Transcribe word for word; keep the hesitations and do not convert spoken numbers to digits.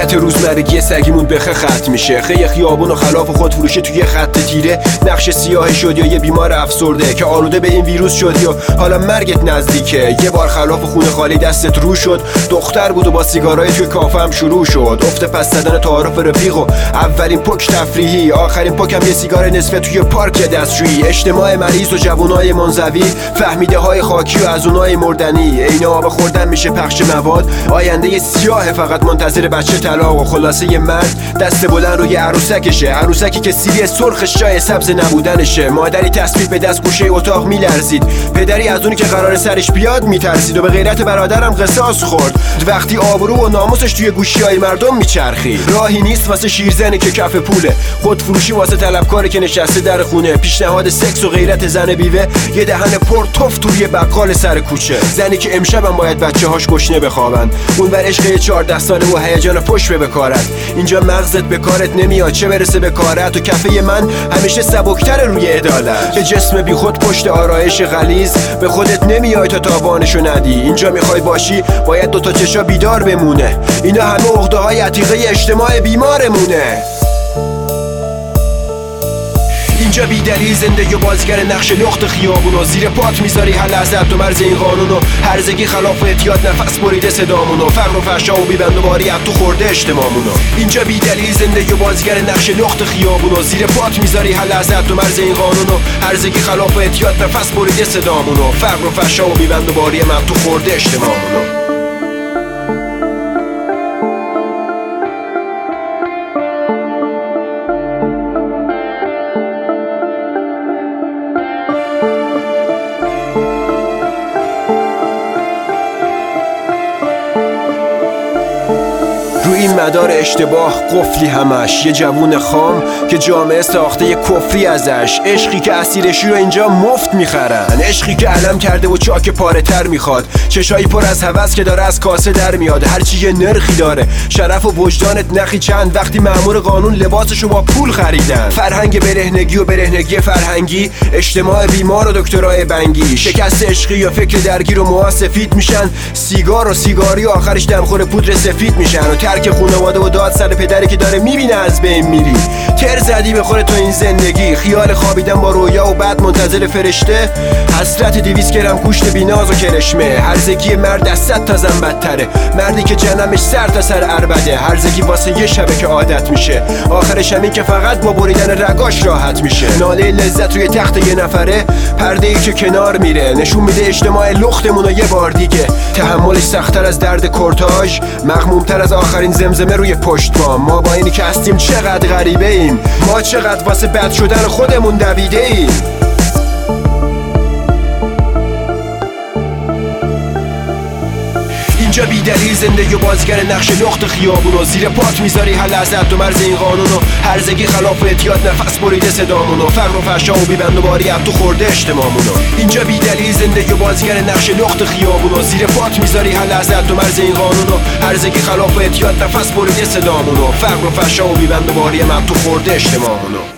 حالت روزمرگی سگیمون بخه ختم میشه. خیلی خیابون و خلاف خود فروشی توی خط تیره، نقش سیاهی شد یا یه بیمار افسرده که آلوده به این ویروس شد یا حالا مرگت نزدیکه. یه بار خلاف خونه خالی دستت رو شد، دختر بود و با سیگارای توی کافه هم شروع شد. افت پس زدن تعارف رفیق و اولین پک تفریحی، آخرین پکم یه سیگار نصفه توی پارک دستشویی. اجتماع مریض و جوونای منزوی، فهمیده های خاکی و از اونای مردنی. عین آب خوردن میشه پخش مواد، آینده سیاه فقط منتظر بچه طلاق. و خلاصه یه مرد دست بلند روی عروسکشه، عروسکی که سیری سرخش جای سبز نبودنشه. مادری تسبیح به دست گوشه اتاق میلرزید، پدری از اونی که قرار سرش بیاد میترسید و به غیرت برادرم قصاص خورد وقتی آبرو و ناموسش توی گوشیای مردم میچرخید. راهی نیست واسه شیرزنی که کف پوله، خودفروشی واسه طلبکاری که نشسته در خونه. پیشنهاد سکس و غیرت زن بیوه، یه دهن پر تف توی بقال سر کوچه. زنی که امشبم باید بچه هاش گشنه بخوابن، اون بر عشق چهارده ساله و هیجان پشت به بکارت. اینجا مغزت به کارت نمیاد، چه برسه به کارت. و کفه من همیشه سبکتر روی عدالت. یه جسم بی خود پشت آرایش غلیظ، به خودت نمیای تا تاوانشو ندی. اینجا میخوای باشی باید دوتا چشا بیدار بمونه. اینا همه عقده های عتیقه اجتماع بیمارمونه. اینجا بی دلیل زندگی و بازیگر نقش لخت خیابونو، زیر پات میذاری هر لحظه تو مرز این قانونو. هرزگی خلاف اعتیاد نفس بریده صدامونو، فقر و فحشا و بیبند و باری تو خورده اجتماعمونو. اینجا بی دلیل زندگی و بازیگر نقش لخت خیابونو، زیر پات میذاری هر لحظه تو مرز این قانونو. هرزگی خلاف اعتیاد نفس بریده صدامونو، فقر و فحشا و بیبند و باری تو خورده اجتماعمونو. روی این مدار اشتباه قفلی همش، یه جوون خام که جامعه ساخته یه کفری ازش. عشقی که اسیرشی رو اینجا مفت میخرن، عشقی که علم کرده و چاک پاره تر میخواد. چشایی پر از هوس که داره از کاسه در میاد، هرچی یه نرخی داره. شرف و وجدانت نخی چند وقتی مأمور قانون لباسشو با پول خریدن. فرهنگ برهنگی و برهنگی فرهنگی، اجتماع بیمار و دکترای بنگی. شکست عشقی یا فکر درگیر و موها سفید میشن، سیگار و سیگاری و آخرش دمخور پودر سفید میشن. و که خانواده و داد سر پدری که داره میبینه از بین میری. تر زدی به خودت تو این زندگی، خیال خوابیدن با رویا و بعد منتظر فرشته. حسرت دویست گرم گوشت بیناز و کرشمه. هرزگی مرد از صد تا زن بدتره، مردی که جنمش سر تا سر عربده. هرزگی واسه یه شبه که عادت میشه، آخرش همین که فقط با بریدن رگاش راحت میشه. ناله لذت روی تخت یه نفره، پرده ای که کنار میره. نشون میده اجتماع لختمون و یه بار دیگه تحملش سخت‌تر از درد کورتاژ، مغموم‌تر از آخرین زمزمه روی پشت پا. ما با اینی که هستیم چقدر غریبه ایم، ما چقدر واسه بد شدن خودمون دویده ایم. اینجا بی دلیل زندگی و بازیگر نقش لخت خیابونو، زیر پات میذاری هر لحظه تو مرز این قانونو. هرزگی خلاف اعتیاد نفس بریده صدامونو، فقر و فحشا و بیبند و باری تو خورده اجتماعمونو. اینجا بی دلیل زندگی و بازیگر نقش لخت خیابونو، زیر پات میذاری هر لحظه تو مرز این قانونو. هرزگی خلاف اعتیاد نفس بریده صدامونو، فقر و فحشا و بیبند و باری تو خورده اجتماعمونو.